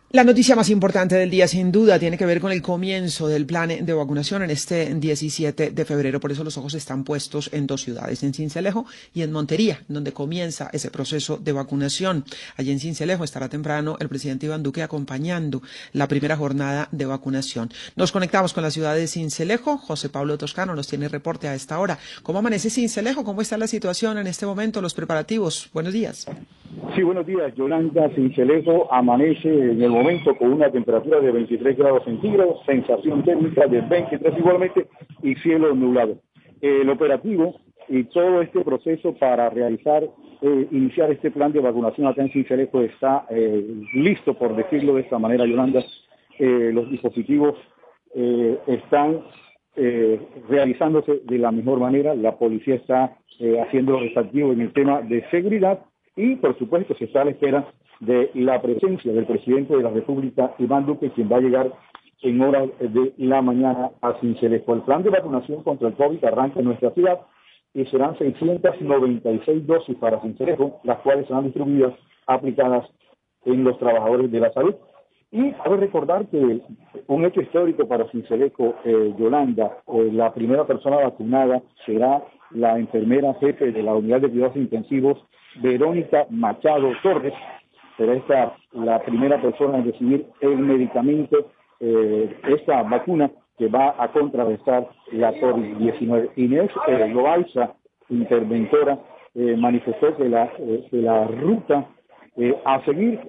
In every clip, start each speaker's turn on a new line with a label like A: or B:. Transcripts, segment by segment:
A: La noticia más importante del día, sin duda, tiene que ver con el comienzo del plan de vacunación en este 17 de febrero. Por eso los ojos están puestos en dos ciudades, en Sincelejo y en Montería, donde comienza ese proceso de vacunación. Allí en Sincelejo estará temprano el presidente Iván Duque acompañando la primera jornada de vacunación. Nos conectamos con la ciudad de Sincelejo. José Pablo Toscano nos tiene reporte a esta hora. ¿Cómo amanece Sincelejo? ¿Cómo está la situación en este momento, los preparativos? Buenos días.
B: Sí, buenos días, Yolanda. Sincelejo amanece en el momento con una temperatura de 23 grados centígrados, sensación térmica de 23 igualmente y cielo nublado. El operativo y todo este proceso para iniciar este plan de vacunación acá en Sincelejo está listo, por decirlo de esta manera, Yolanda. Los dispositivos están realizándose de la mejor manera. La policía está haciendo activo en el tema de seguridad. Y, por supuesto, se está a la espera de la presencia del presidente de la República, Iván Duque, quien va a llegar en horas de la mañana a Sincelejo. El plan de vacunación contra el COVID arranca en nuestra ciudad y serán 696 dosis para Sincelejo, las cuales serán distribuidas, aplicadas en los trabajadores de la salud. Y cabe recordar que un hecho histórico para Sincelejo, Yolanda, la primera persona vacunada será la enfermera jefe de la unidad de cuidados intensivos, Verónica Machado Torres. Será esta la primera persona en recibir el medicamento, esta vacuna que va a contrarrestar la COVID-19. Inés Loaiza, interventora, manifestó que la ruta a seguir,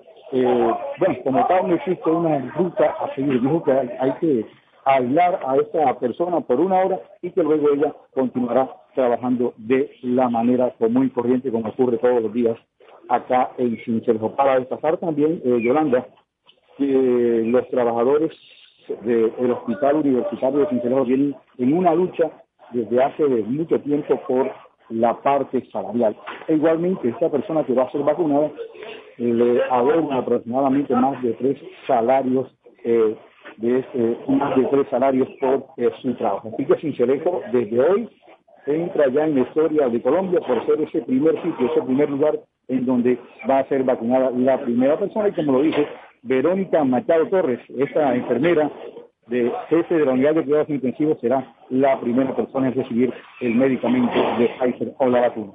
B: como tal no existe una ruta a seguir. Dijo que hay que aislar a esta persona por una hora y que luego ella continuará trabajando de la manera común y corriente como ocurre todos los días acá en Sincelejo. Para destacar también, Yolanda, que los trabajadores del Hospital Universitario de Sincelejo vienen en una lucha desde hace mucho tiempo por la parte salarial. E igualmente, esta persona que va a ser vacunada le adeuda aproximadamente más de 3 salarios más de 3 salarios por su trabajo. Así que Sincelejo desde hoy entra ya en la historia de Colombia por ser ese primer sitio, ese primer lugar en donde va a ser vacunada la primera persona. Y como lo dice Verónica Machado Torres, esta enfermera de jefe de la unidad de cuidados intensivos, será la primera persona en recibir el medicamento de Pfizer o la vacuna.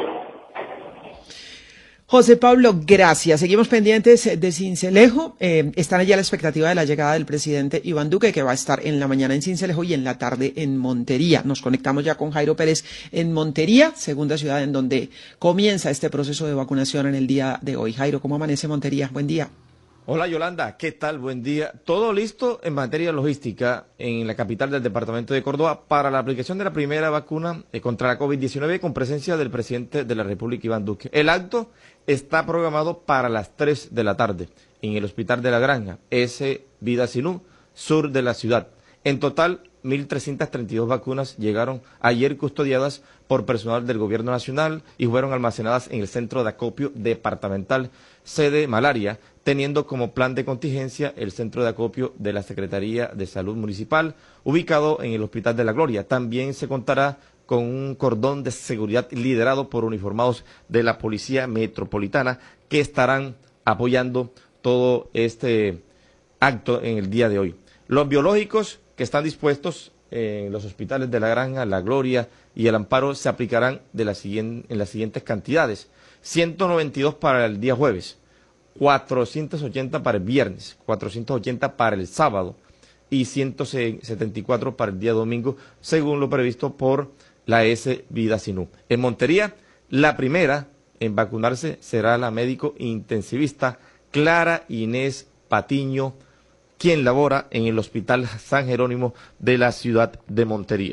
A: José Pablo, gracias. Seguimos pendientes de Sincelejo. Están allá a la expectativa de la llegada del presidente Iván Duque, que va a estar en la mañana en Sincelejo y en la tarde en Montería. Nos conectamos ya con Jairo Pérez en Montería, segunda ciudad en donde comienza este proceso de vacunación en el día de hoy. Jairo, ¿cómo amanece Montería? Buen día.
C: Hola Yolanda, ¿qué tal? Buen día. Todo listo en materia logística en la capital del departamento de Córdoba para la aplicación de la primera vacuna contra la COVID-19 con presencia del presidente de la República, Iván Duque. El acto está programado para las 3 de la tarde en el Hospital de la Granja, S. Vida Sinú, sur de la ciudad. En total, 1.332 vacunas llegaron ayer custodiadas por personal del Gobierno Nacional y fueron almacenadas en el Centro de Acopio Departamental Sede Malaria, teniendo como plan de contingencia el Centro de Acopio de la Secretaría de Salud Municipal, ubicado en el Hospital de la Gloria. También se contará con un cordón de seguridad liderado por uniformados de la Policía Metropolitana que estarán apoyando todo este acto en el día de hoy. Los biológicos que están dispuestos en los hospitales de La Granja, La Gloria y El Amparo se aplicarán en las siguientes cantidades: 192 para el día jueves, 480 para el viernes, 480 para el sábado y 174 para el día domingo, según lo previsto por la S. Vida Sinú. En Montería, la primera en vacunarse será la médico intensivista Clara Inés Patiño, quien labora en el Hospital San Jerónimo de la ciudad de Montería.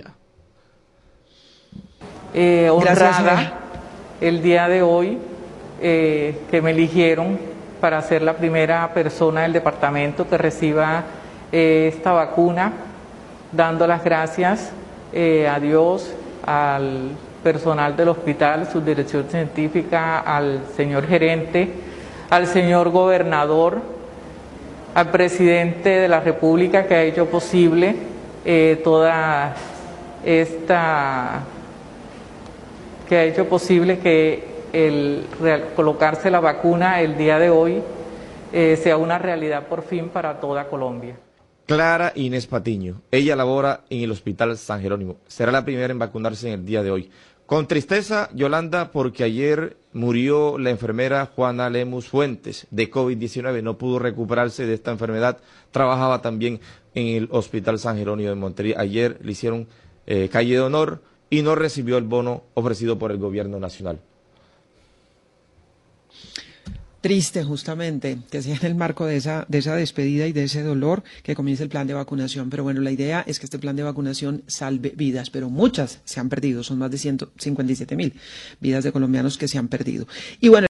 D: Honrada el día de hoy que me eligieron para ser la primera persona del departamento que reciba esta vacuna, dando las gracias a Dios, al personal del hospital, su dirección científica, al señor gerente, al señor gobernador, al presidente de la República que ha hecho posible toda esta, que ha hecho posible que colocarse la vacuna el día de hoy sea una realidad por fin para toda Colombia.
C: Clara Inés Patiño, ella labora en el Hospital San Jerónimo, será la primera en vacunarse en el día de hoy. Con tristeza, Yolanda, porque ayer murió la enfermera Juana Lemus Fuentes de COVID-19, no pudo recuperarse de esta enfermedad, trabajaba también en el Hospital San Jerónimo de Montería. Ayer le hicieron calle de honor y no recibió el bono ofrecido por el gobierno nacional.
A: Triste, justamente, que sea en el marco de esa despedida y de ese dolor que comience el plan de vacunación. Pero bueno, la idea es que este plan de vacunación salve vidas, pero muchas se han perdido. Son más de 157.000 vidas de colombianos que se han perdido. Y bueno,